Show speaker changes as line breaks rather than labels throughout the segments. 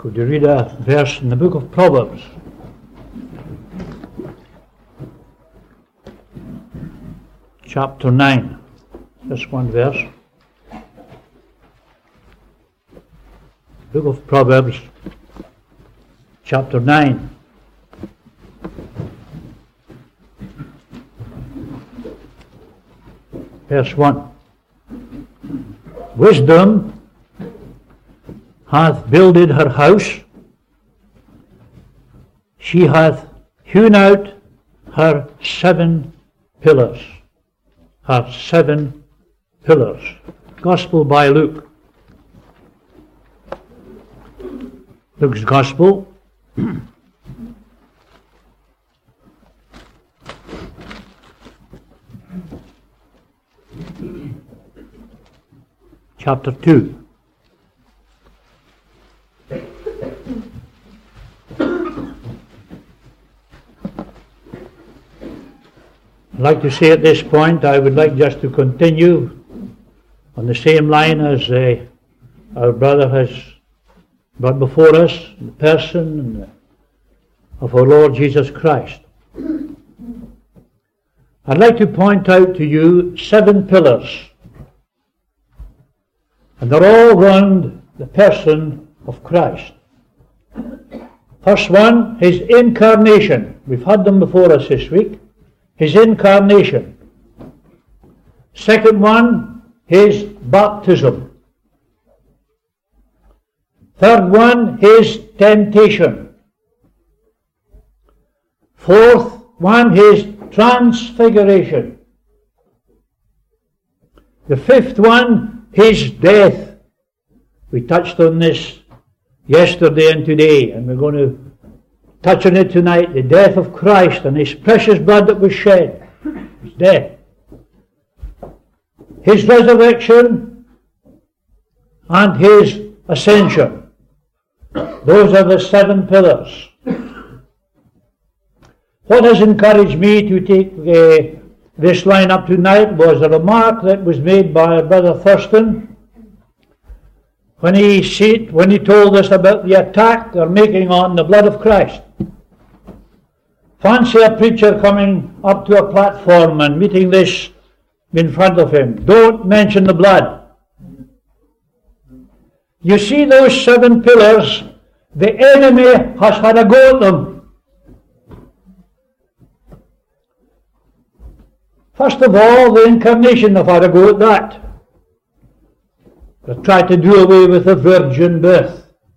Could you read a verse in the book of Proverbs? Chapter 9. Just one verse. Book of Proverbs, chapter 9. Verse 1. Wisdom hath builded her house, she hath hewn out her 7 pillars. Her 7 pillars. Gospel by Luke. Luke's Gospel. Chapter 2. I'd like to say at this point, I would like just to continue on the same line as our brother has brought before us, the person of our Lord Jesus Christ. I'd like to point out to you 7 pillars, and they're all round the person of Christ. First one, His incarnation. We've had them before us this week. His incarnation. Second one, His baptism. Third one, His temptation. Fourth one, His transfiguration. The fifth one, His death. We touched on this yesterday and today, and we're going to touch on it tonight. The death of Christ and His precious blood that was shed. His death. His resurrection and His ascension. Those are the 7 pillars. What has encouraged me to take this line up tonight was a remark that was made by our brother Thurston when he told us about the attack they're making on the blood of Christ. Fancy a preacher coming up to a platform and meeting this in front of him. Don't mention the blood. You see those 7 pillars, the enemy has had a go at them. First of all, the incarnation have had a go at that. They tried to do away with the virgin birth.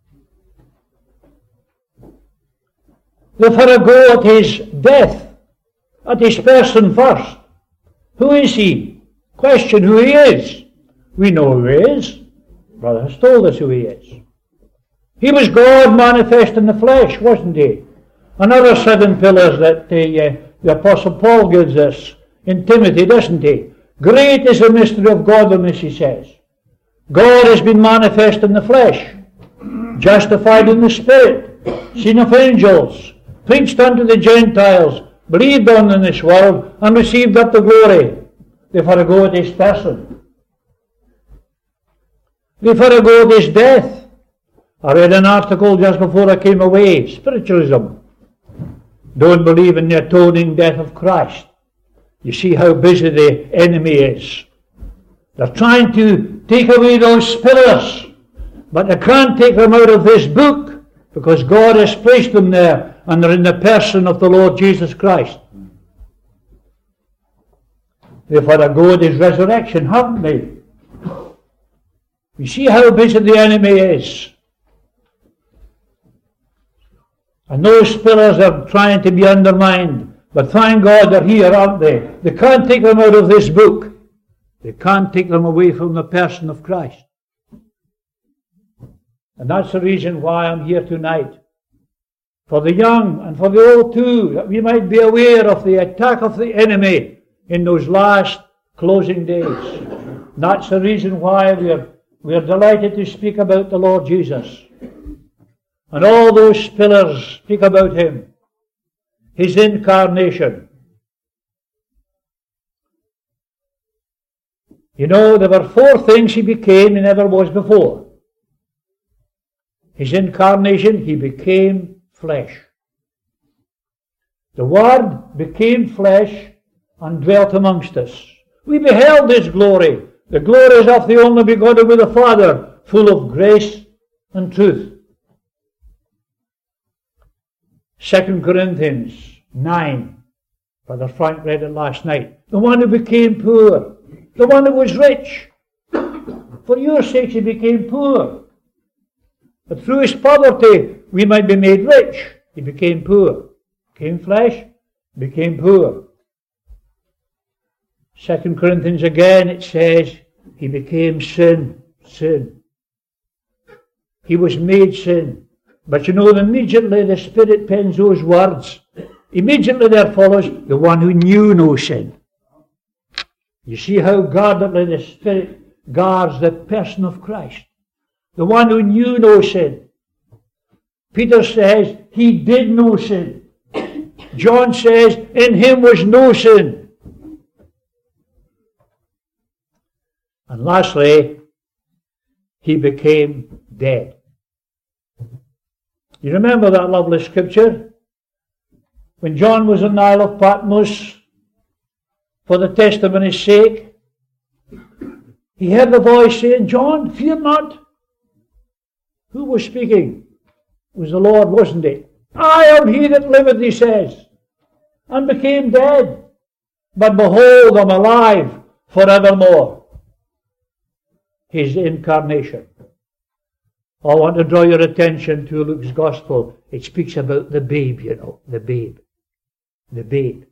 They've had a go at His death, at His person first. Who is He? Question who He is. We know who He is. Brother has told us who He is. He was God manifest in the flesh, wasn't He? Another 7 pillars that the Apostle Paul gives us in Timothy, doesn't he? Great is the mystery of godliness, he says. God has been manifest in the flesh, justified in the Spirit, seen of angels, preached unto the Gentiles, believed on in this world, and received up the glory. They've had a go at His person. They've had a go at His death. I read an article just before I came away. Spiritualism. Don't believe in the atoning death of Christ. You see how busy the enemy is. They're trying to take away those pillars, but they can't take them out of this book because God has placed them there, and they're in the person of the Lord Jesus Christ. They've had a go at His resurrection, haven't they? You see how busy the enemy is. And those pillars are trying to be undermined. But thank God they're here, aren't they? They can't take them out of this book. They can't take them away from the person of Christ. And that's the reason why I'm here tonight. For the young and for the old too, that we might be aware of the attack of the enemy in those last closing days. And that's the reason why we are delighted to speak about the Lord Jesus. And all those pillars speak about Him. His incarnation. You know, there were 4 things He became He never was before. his incarnation, he became flesh. The Word became flesh and dwelt amongst us. We beheld his glory, the glories of the only begotten with the Father, full of grace and truth. 2 Corinthians 9. Brother Frank read it last night. The one who became poor, the one who was rich. For your sake he became poor. But through his poverty we might be made rich. He became poor. Became flesh, became poor. 2 Corinthians again, it says, he became sin. Sin. He was made sin. But you know, immediately the Spirit pens those words. Immediately there follows the one who knew no sin. You see how guardedly the Spirit guards the person of Christ. The one who knew no sin. Peter says he did no sin. John says in him was no sin. And lastly, he became dead. You remember that lovely scripture? When John was in the Isle of Patmos for the testimony's sake, he heard the voice saying, John, fear not. Who was speaking? It was the Lord, wasn't it? I am he that liveth, he says, and became dead. But behold, I'm alive forevermore. His incarnation. I want to draw your attention to Luke's Gospel. It speaks about the babe, you know, the babe. The babe.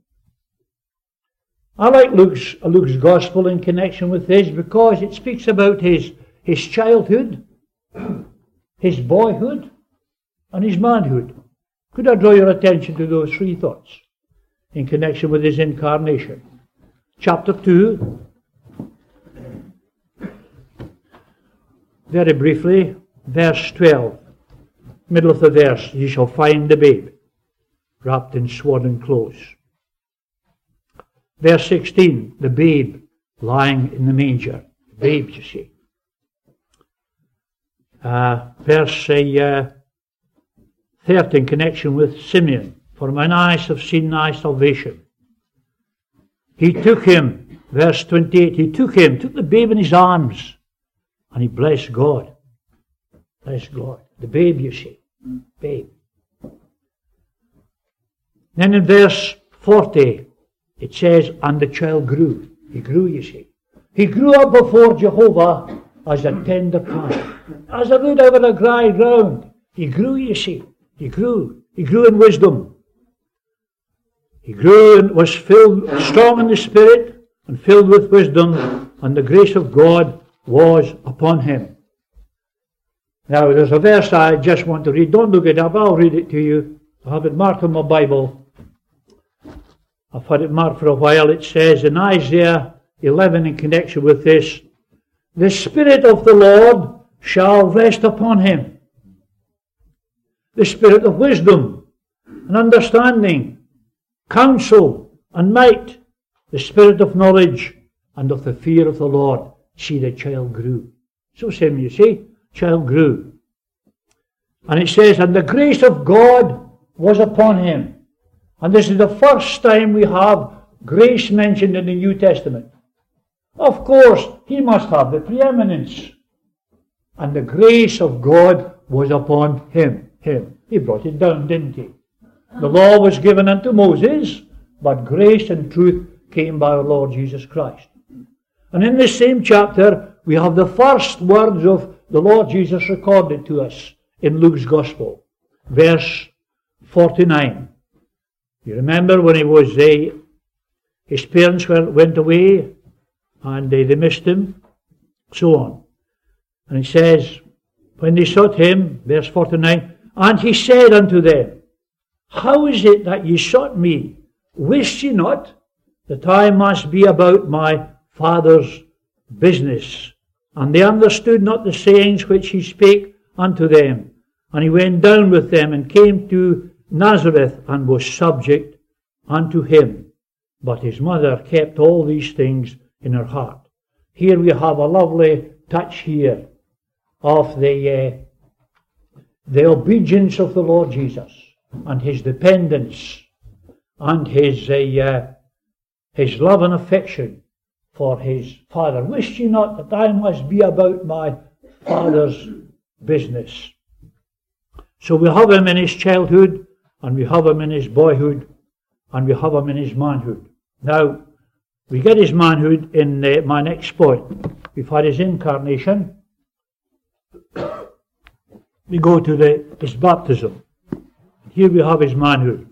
I like Luke's Gospel in connection with this because it speaks about his childhood, his boyhood, and his manhood. Could I draw your attention to those three thoughts in connection with his incarnation? Chapter 2. Very briefly, verse 12, middle of the verse, ye shall find the babe wrapped in swaddling clothes. Verse 16, the babe lying in the manger. The babe, you see. Verse 30, in connection with Simeon, for mine eyes have seen thy salvation. He took him, verse 28, he took the babe in his arms, and he blessed God. Blessed God. The babe, you see. Babe. Then in verse 40, it says, and the child grew. He grew, you see. He grew up before Jehovah as a tender plant. As a root out of a dry ground. He grew, you see. He grew. He grew in wisdom. He grew and was filled, strong in the Spirit, and filled with wisdom, and the grace of God was upon him. Now, there's a verse I just want to read. Don't look it up. I'll read it to you. I have it marked on my Bible. I've had it marked for a while. It says in Isaiah 11 in connection with this, the Spirit of the Lord shall rest upon him. The Spirit of wisdom and understanding, counsel and might, the Spirit of knowledge and of the fear of the Lord. See, the child grew. So same, you see, child grew. And it says, and the grace of God was upon him. And this is the first time we have grace mentioned in the New Testament. Of course, he must have the preeminence. And the grace of God was upon him. He brought it down, didn't he? The law was given unto Moses, but grace and truth came by our Lord Jesus Christ. And in this same chapter, we have the first words of the Lord Jesus recorded to us in Luke's Gospel. Verse 49. You remember when he was his parents went away and they missed him, so on. And he says, when they sought him, verse 49, and he said unto them, how is it that ye sought me? Wist ye not that I must be about my Father's business? And they understood not the sayings which he spake unto them. And he went down with them and came to Nazareth and was subject unto him. But his mother kept all these things in her heart. Here we have a lovely touch here of the the obedience of the Lord Jesus and his dependence and his love and affection for his Father. Wist ye not that I must be about my Father's business? So we have him in his childhood, and we have him in his boyhood, and we have him in his manhood. Now, we get his manhood in my next point. We've had his incarnation. We go to his baptism. Here we have his manhood.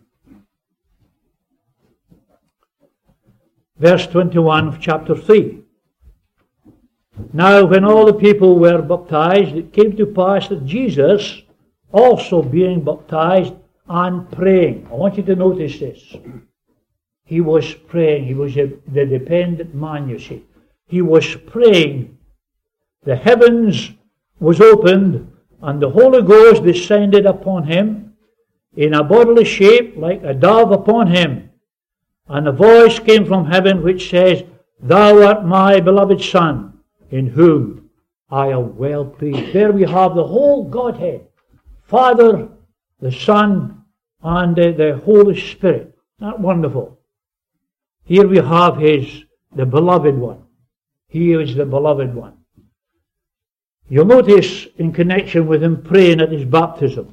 Verse 21 of chapter 3. Now when all the people were baptized, it came to pass that Jesus, also being baptized and praying. I want you to notice this. He was praying. He was the dependent man, you see. He was praying. The heavens was opened, and the Holy Ghost descended upon him in a bodily shape like a dove upon him. And a voice came from heaven which says, Thou art my beloved Son, in whom I am well pleased. There we have the whole Godhead, Father, the Son, and the Holy Spirit. Isn't that wonderful? Here we have the beloved one. He is the beloved one. You'll notice in connection with him praying at his baptism.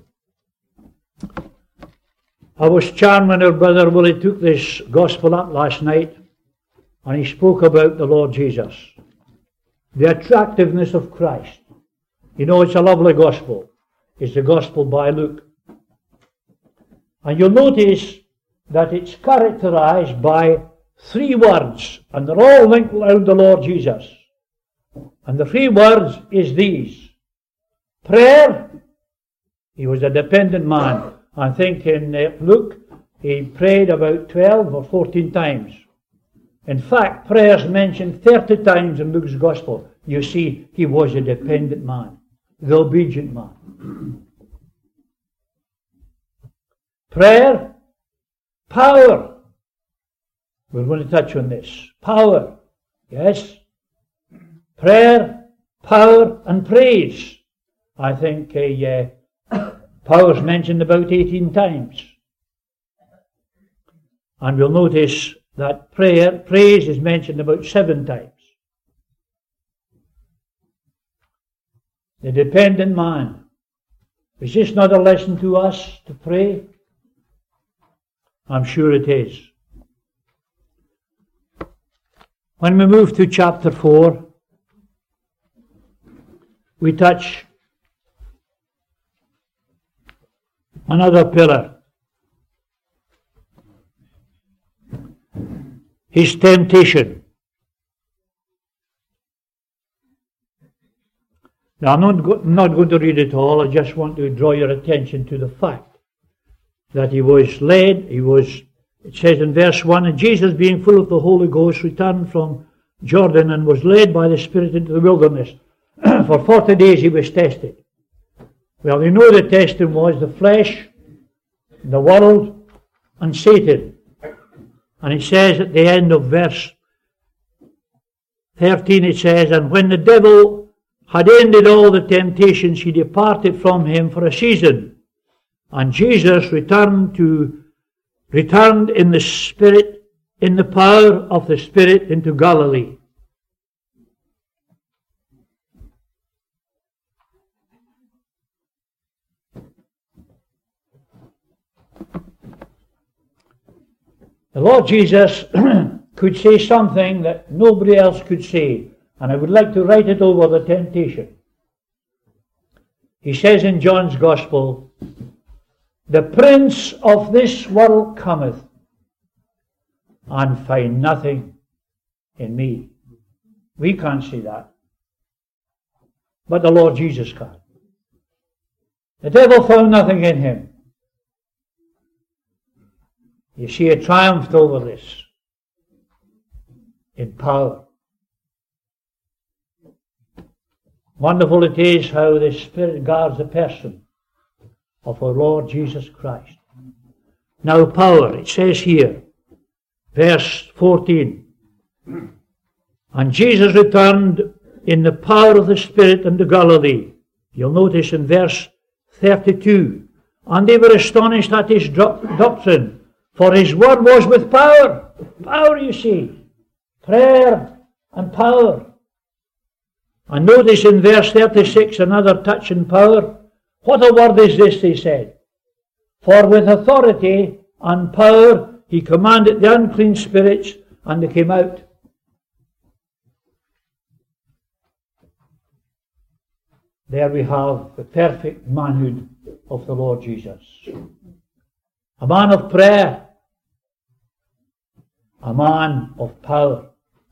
I was charmed when our brother Willie took this gospel up last night and he spoke about the Lord Jesus. The attractiveness of Christ. You know, it's a lovely gospel. It's the gospel by Luke. And you'll notice that it's characterized by 3 words, and they're all linked around the Lord Jesus. And the 3 words is these. Prayer. He was a dependent man. I think in Luke, he prayed about 12 or 14 times. In fact, prayer is mentioned 30 times in Luke's Gospel. You see, he was a dependent man, the obedient man. Prayer, power. We're going to touch on this. Power, yes. Prayer, power, and praise. I think power is mentioned about 18 times. And we'll notice that praise is mentioned about 7 times. The dependent man. Is this not a lesson to us to pray? I'm sure it is. When we move to chapter 4, we touch another pillar. His temptation. Now, I'm not going to read it all. I just want to draw your attention to the fact that he was led. It says in verse 1, And Jesus, being full of the Holy Ghost, returned from Jordan and was led by the Spirit into the wilderness. For 40 days he was tested. Well, you know the testing was the flesh, the world, and Satan. And it says at the end of verse 13, it says, And when the devil had ended all the temptations, he departed from him for a season. And Jesus returned in the Spirit, in the power of the Spirit, into Galilee. The Lord Jesus could say something that nobody else could say, and I would like to write it over the temptation. He says in John's Gospel, The prince of this world cometh, and find nothing in me. We can't see that, but the Lord Jesus can. The devil found nothing in him. You see, he triumphed over this in power. Wonderful it is how the Spirit guards the person of our Lord Jesus Christ. Now power, it says here, verse 14, And Jesus returned in the power of the Spirit into Galilee. You'll notice in verse 32. And they were astonished at his doctrine, for his word was with power. Power, you see. Prayer and power. And notice in verse 36 another touch and power. What a word is this, they said. For with authority and power he commanded the unclean spirits, and they came out. There we have the perfect manhood of the Lord Jesus. A man of prayer. A man of power.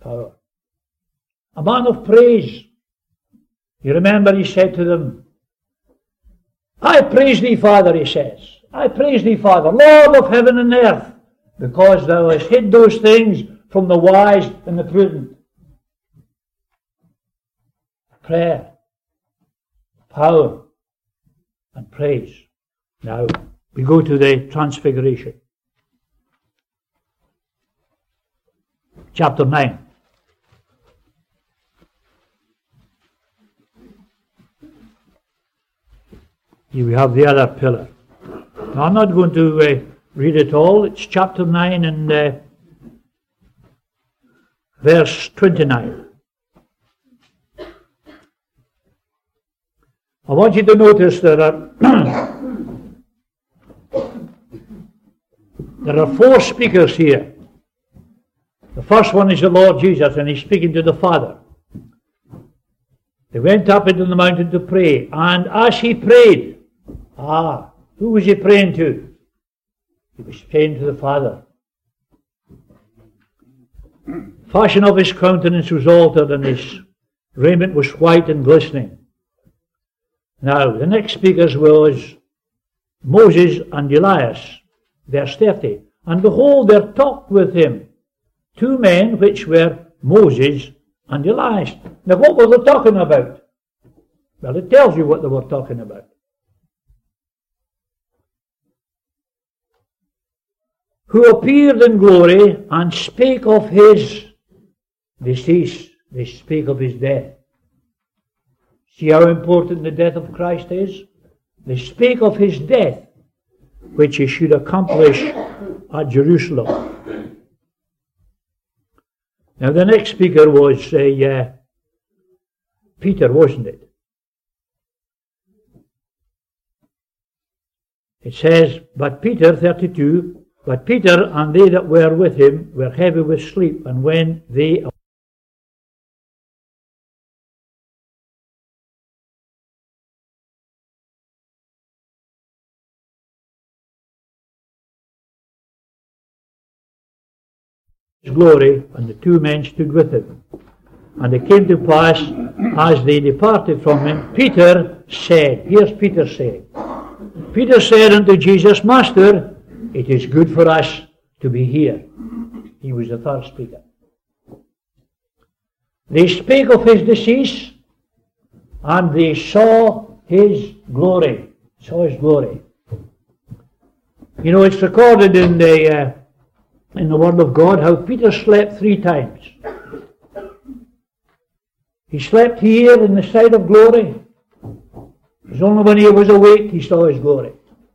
A man of praise. You remember he said to them, I praise thee, Father, he says. I praise thee, Father, Lord of heaven and earth, because thou hast hid those things from the wise and the prudent. Prayer, power, and praise. Now, we go to the Transfiguration. Chapter 9. Here we have the other pillar. Now, I'm not going to read it all. It's chapter 9 and verse 29. I want you to notice there are four speakers here. The first one is the Lord Jesus, and he's speaking to the Father. They went up into the mountain to pray, and as he prayed, who was he praying to? He was praying to the Father. Fashion of his countenance was altered, and his raiment was white and glistening. Now, the next speakers was Moses and Elias, verse 30. And behold, there talked with him two men which were Moses and Elias. Now, what were they talking about? Well, it tells you what they were talking about. Who appeared in glory and spake of his decease. They spake of his death. See how important the death of Christ is? They spake of his death, which he should accomplish at Jerusalem. Now the next speaker was Peter, wasn't it? It says, but Peter, 32, but Peter and they that were with him were heavy with sleep, and when they his glory, and the two men stood with him. And it came to pass, as they departed from him, Peter said, here's Peter saying, Peter said unto Jesus, Master, it is good for us to be here. He was the third speaker. They spake of his decease, and they saw his glory. Saw his glory. You know, it's recorded in the Word of God how Peter slept 3 times. He slept here in the sight of glory. It was only when he was awake he saw his glory.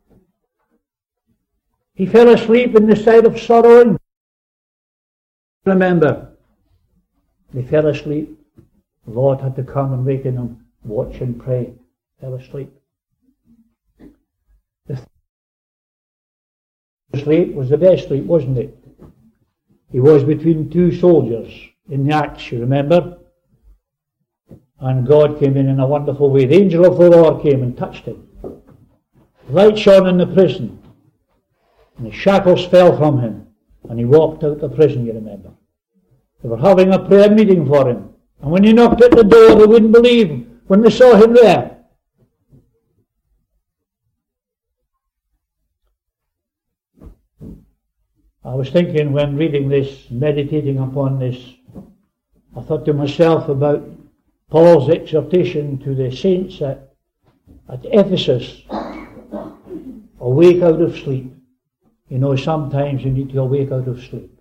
He fell asleep in the sight of sorrowing. Remember, they fell asleep. The Lord had to come and waken them, watch and pray. Fell asleep. The sleep was the best sleep, wasn't it? He was between 2 soldiers in the Acts, you remember? And God came in a wonderful way. The angel of the Lord came and touched him. Light shone in the prison. And the shackles fell from him. And he walked out of prison, you remember. They were having a prayer meeting for him. And when he knocked at the door, they wouldn't believe when they saw him there. I was thinking when reading this, meditating upon this, I thought to myself about Paul's exhortation to the saints at Ephesus. Awake out of sleep. You know, sometimes you need to awake out of sleep.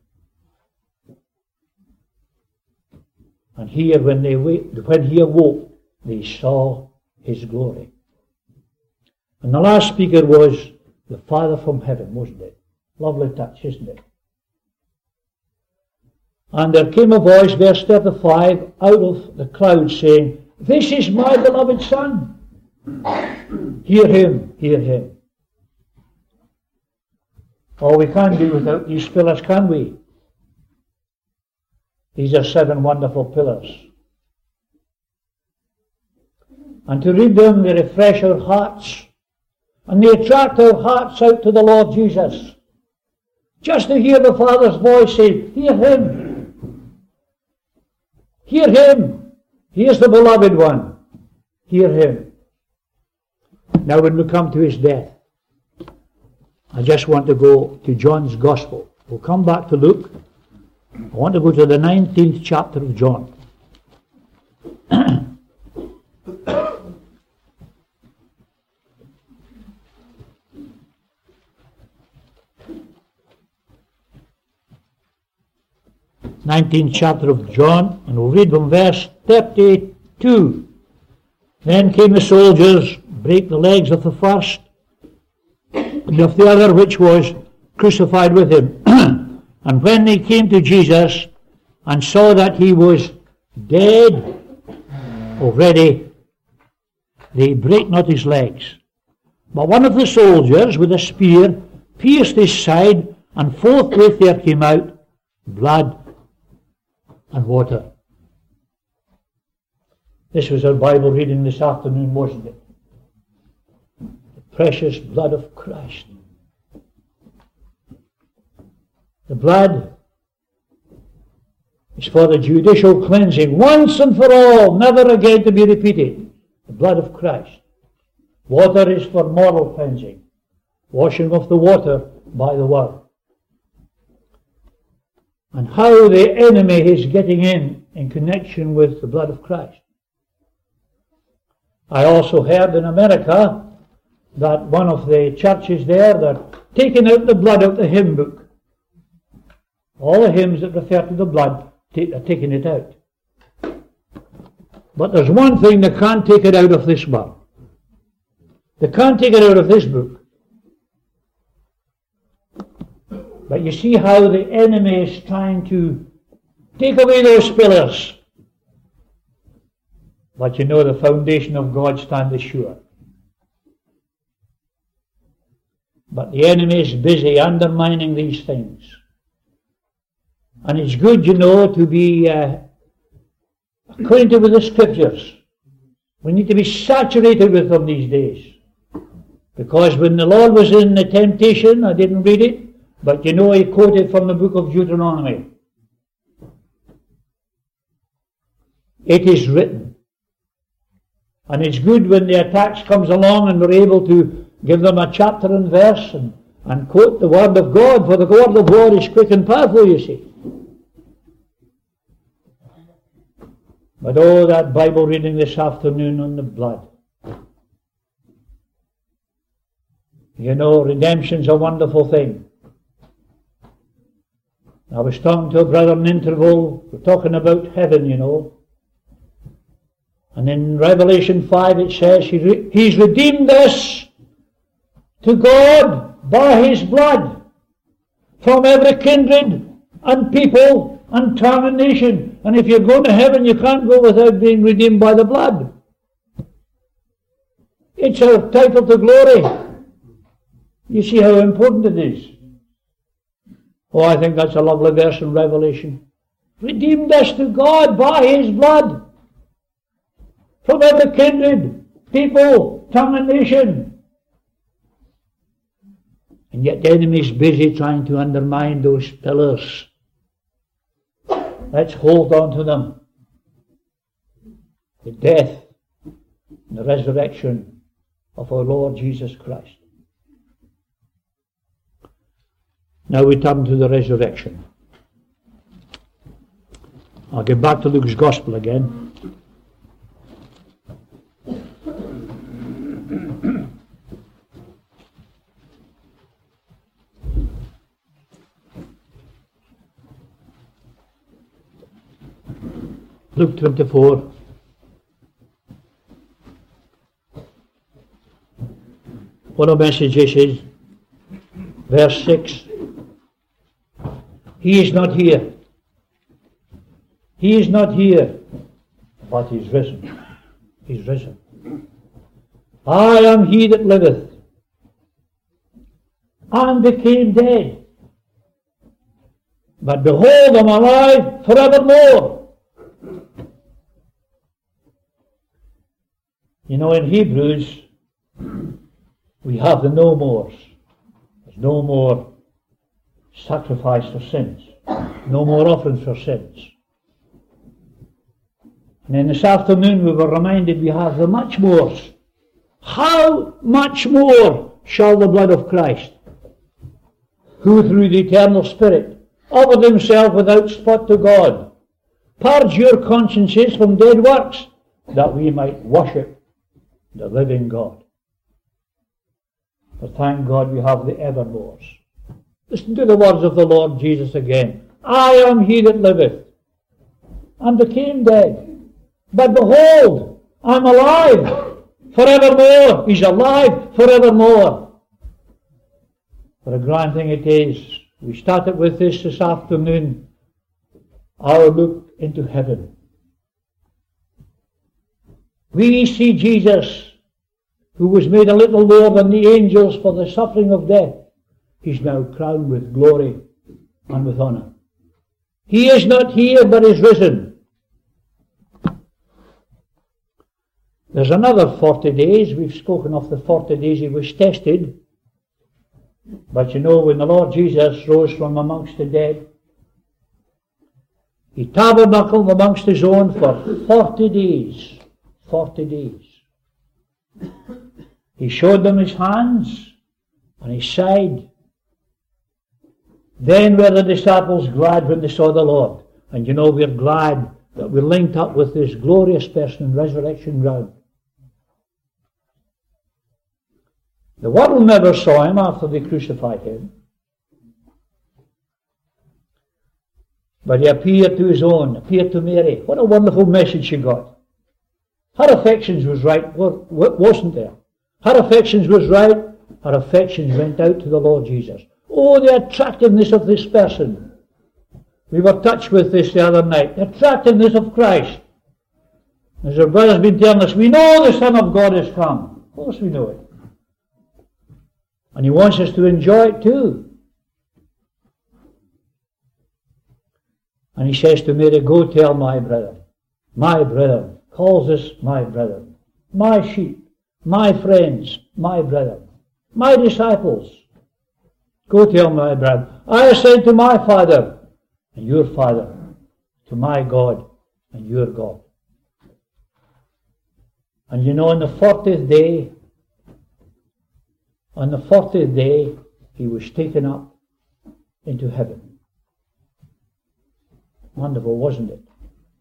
And here, when he awoke, they saw his glory. And the last speaker was the Father from heaven, wasn't it? Lovely touch, isn't it? And there came a voice, verse 35, out of the cloud saying, "This is my beloved Son. Hear him, hear him." Oh, we can't do without these pillars, can we? These are 7 wonderful pillars. And to read them, they refresh our hearts. And they attract our hearts out to the Lord Jesus. Just to hear the Father's voice say, "Hear him. Hear him. He is the beloved one. Hear him." Now when we come to his death, I just want to go to John's Gospel. We'll come back to Luke. I want to go to the 19th chapter of John. Nineteenth chapter of John, and we'll read from verse 32. Then came the soldiers, brake the legs of the first, and of the other which was crucified with him. And when they came to Jesus and saw that he was dead already, they brake not his legs. But one of the soldiers with a spear pierced his side, and forthwith there came out blood and water. This was our Bible reading this afternoon, wasn't it? The precious blood of Christ. The blood is for the judicial cleansing, once and for all, never again to be repeated. The blood of Christ. Water is for moral cleansing, washing of the water by the word. And how the enemy is getting in connection with the blood of Christ. I also heard in America that one of the churches there, they're taking out the blood out of the hymn book. All the hymns that refer to the blood, are taking it out. But there's one thing they can't take it out of this one. They can't take it out of this book. But you see how the enemy is trying to take away those pillars. But you know the foundation of God standeth sure. But the enemy is busy undermining these things. And it's good, you know, to be acquainted with the Scriptures. We need to be saturated with them these days. Because when the Lord was in the temptation, I didn't read it, but you know he quoted from the book of Deuteronomy. It is written. And it's good when the attacks comes along and we're able to give them a chapter and verse and quote the word of God, for the word of God is quick and powerful, you see. But oh, that Bible reading this afternoon on the blood. You know, redemption's a wonderful thing. I was talking to a brother in interval, we're talking about heaven, you know. And in Revelation 5 it says, He's redeemed us to God by His blood from every kindred and people and tongue and nation. And if you're going to heaven, you can't go without being redeemed by the blood. It's our title to glory. You see how important it is. Oh, I think that's a lovely verse in Revelation. Redeemed us to God by His blood from every kindred, people, tongue and nation. And yet the enemy is busy trying to undermine those pillars. Let's hold on to them. The death and the resurrection of our Lord Jesus Christ. Now we turn to the resurrection. I'll get back to Luke's Gospel again. Luke 24. What a message this is. Verse 6. He is not here. He is not here, but he's risen. He's risen. I am he that liveth, and became dead. But behold, I'm alive forevermore. You know, in Hebrews, we have the no mores. There's no more sacrifice for sins. No more offerings for sins. And then this afternoon we were reminded we have the much mores. How much more shall the blood of Christ, who through the eternal Spirit offered himself without spot to God, purge your consciences from dead works, that we might worship the living God. But thank God we have the evermores. Listen to the words of the Lord Jesus again. I am he that liveth, and became dead. But behold, I'm alive forevermore. He's alive forevermore. What a grand thing it is. We started with this afternoon. Our look into heaven. We see Jesus, who was made a little lower than the angels for the suffering of death. He's now crowned with glory and with honor. He is not here, but is risen. There's another 40 days. We've spoken of the 40 days he was tested. But you know, when the Lord Jesus rose from amongst the dead, he tabernacled amongst his own for 40 days. 40 days. He showed them his hands and his side. Then were the disciples glad when they saw the Lord. And you know, we're glad that we're linked up with this glorious person in resurrection ground. The world never saw him after they crucified him. But he appeared to his own, appeared to Mary. What a wonderful message she got. Her affections was right, wasn't there? Her affections was right. Her affections went out to the Lord Jesus. Oh, the attractiveness of this person. We were touched with this the other night. The attractiveness of Christ. As our brother's been telling us, we know the Son of God has come. Of course we know it. And he wants us to enjoy it too. And he says to Mary, go tell my brethren, calls us my brethren, my sheep, my friends, my brethren, my disciples. Go tell my brethren, I ascend to my Father and your Father, to my God and your God. And you know, on the 40th day, he was taken up into heaven. Wonderful, wasn't it?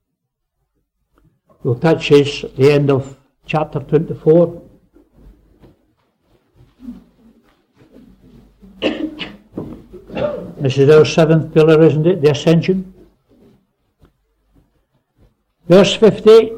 We'll touch this at the end of chapter 24. This is our seventh pillar, isn't it? The ascension. Verse 50.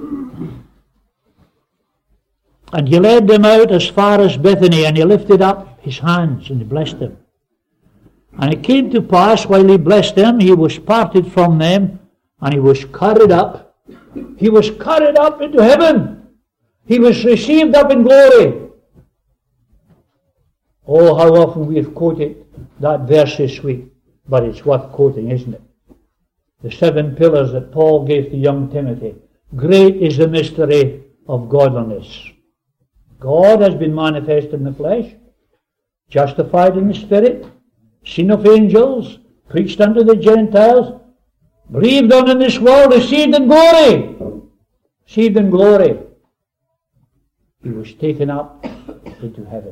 And he led them out as far as Bethany, and he lifted up his hands and he blessed them. And it came to pass, while he blessed them, he was parted from them, and he was carried up. He was carried up into heaven. He was received up in glory. Oh, how often we have quoted that verse this week, but it's worth quoting, isn't it? The 7 pillars that Paul gave to young Timothy. Great is the mystery of godliness. God has been manifest in the flesh, justified in the Spirit, seen of angels, preached unto the Gentiles, believed on in this world, received in glory. Received in glory. He was taken up into heaven.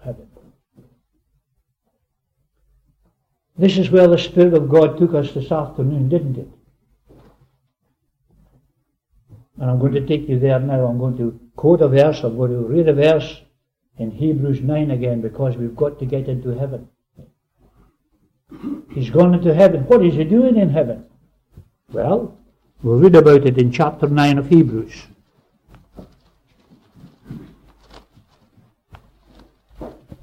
This is where the Spirit of God took us this afternoon, didn't it? And I'm going to take you there now. I'm going to quote a verse. I'm going to read a verse in Hebrews 9 again, because we've got to get into heaven. He's gone into heaven. What is he doing in heaven? Well, we'll read about it in chapter 9 of Hebrews.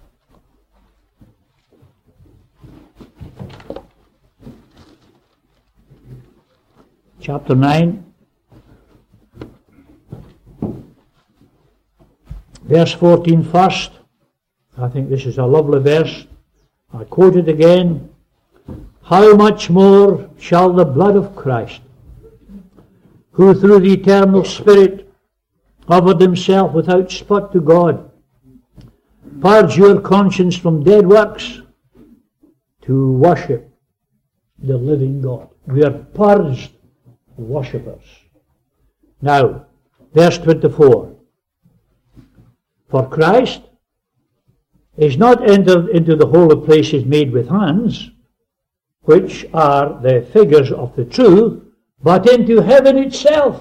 chapter 9, verse 14 first. I think this is a lovely verse. I quote it again. How much more shall the blood of Christ, who through the eternal Spirit offered himself without spot to God, purge your conscience from dead works to worship the living God. We are purged worshippers. Now, verse 24. For Christ is not entered into the holy places made with hands, which are the figures of the true, but into heaven itself,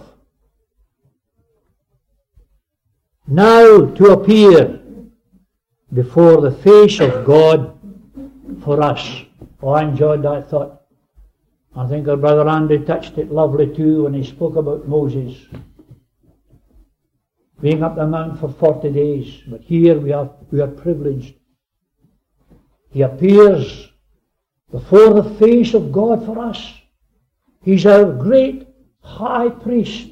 now to appear before the face of God for us. Oh, I enjoyed that thought. I think our brother Andy touched it lovely too when he spoke about Moses being up the mount for 40 days. But here we are privileged. He appears before the face of God for us. He's our great high priest.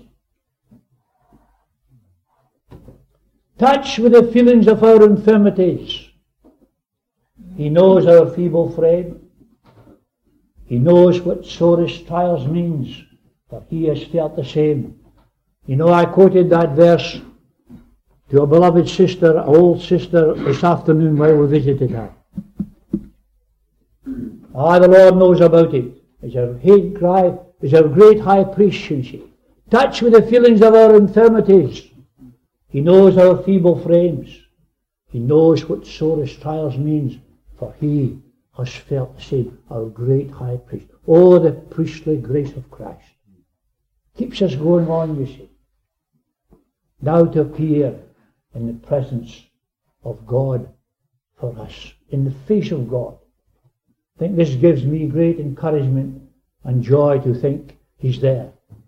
Touched with the feelings of our infirmities. He knows our feeble frame. He knows what sorest trials means, for he has felt the same. You know, I quoted that verse to a beloved sister, an old sister, this afternoon while we visited her. The Lord knows about it. It's our hate cry, it's our great high priest, you see. Touched with the feelings of our infirmities. He knows our feeble frames. He knows what sorest trials means, for he has felt the same, our great high priest. Oh, the priestly grace of Christ. Keeps us going on, you see. Now to appear in the presence of God for us, in the face of God. I think this gives me great encouragement and joy to think he's there.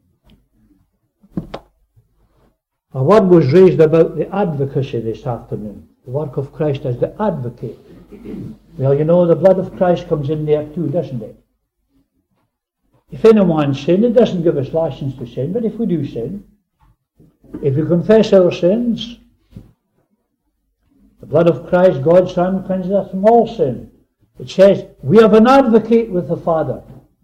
A word was raised about the advocacy this afternoon, the work of Christ as the advocate. Well, you know, the blood of Christ comes in there too, doesn't it? If anyone sin, it doesn't give us license to sin, but if we do sin, if we confess our sins, the blood of Christ, God's Son, cleanses us from all sin. It says, we have an advocate with the Father,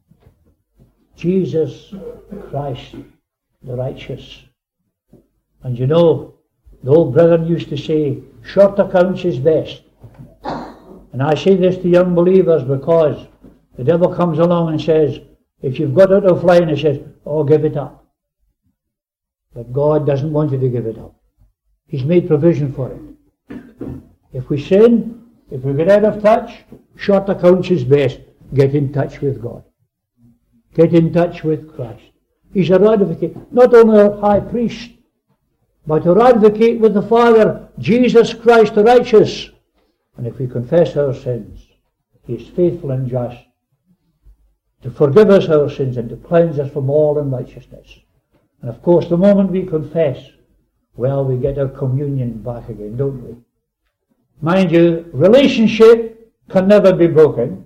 Jesus Christ, the righteous. And you know, the old brethren used to say, short accounts is best. And I say this to young believers because the devil comes along and says, if you've got out of line, he says, oh, give it up. But God doesn't want you to give it up. He's made provision for it. If we sin, if we get out of touch, short accounts is best. Get in touch with God. Get in touch with Christ. He's our advocate, not only our high priest, but our advocate with the Father, Jesus Christ the righteous. And if we confess our sins, he is faithful and just to forgive us our sins and to cleanse us from all unrighteousness. And of course, the moment we confess, well, we get our communion back again, don't we? Mind you, relationship can never be broken.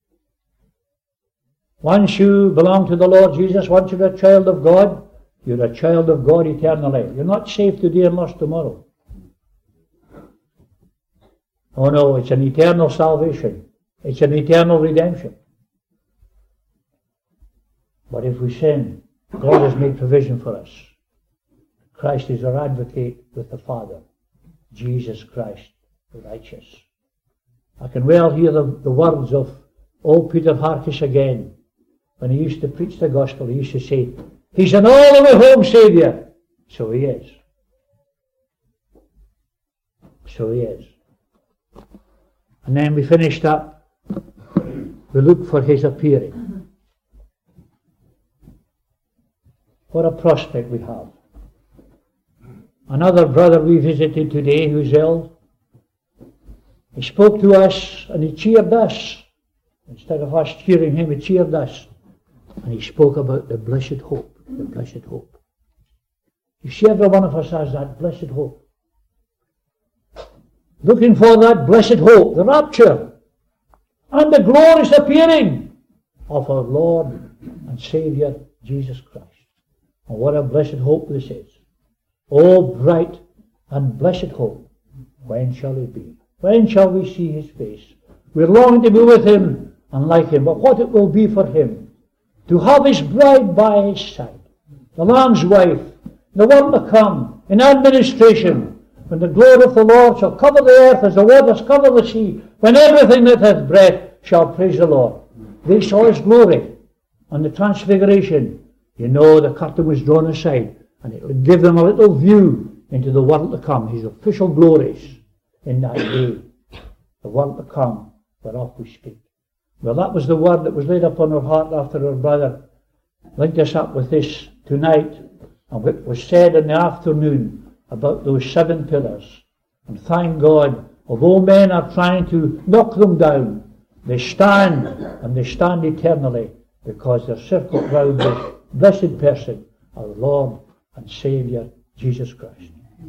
Once you belong to the Lord Jesus, once you're a child of God, you're a child of God eternally. You're not saved today and lost tomorrow. Oh no, it's an eternal salvation. It's an eternal redemption. But if we sin, God has made provision for us. Christ is our advocate with the Father. Jesus Christ, the righteous. I can well hear the words of old Peter Harkis again. When he used to preach the gospel, he used to say, he's an all-the-way home Saviour. So he is. So he is. And then we finished up. We look for his appearing. What a prospect we have. Another brother we visited today who's ill, he spoke to us and he cheered us. Instead of us cheering him, he cheered us. And he spoke about the blessed hope. The blessed hope. You see, every one of us has that blessed hope. Looking for that blessed hope, the rapture, and the glorious appearing of our Lord and Saviour, Jesus Christ. And what a blessed hope this is. Oh, bright and blessed hope. When shall it be? When shall we see his face? We're longing to be with him and like him. But what it will be for him to have his bride by his side, the Lamb's wife, the one to come, in administration, when the glory of the Lord shall cover the earth as the waters cover the sea, when everything that hath breath shall praise the Lord. They saw his glory on the transfiguration. You know, the curtain was drawn aside, and it would give them a little view into the world to come, his official glories in that day. The world to come, whereof we speak. Well, that was the word that was laid upon our heart after our brother linked us up with this tonight, and what was said in the afternoon about those 7 pillars. And thank God, although men are trying to knock them down, they stand, and they stand eternally, because they're circled round this blessed person, our Lord and Saviour, Jesus Christ.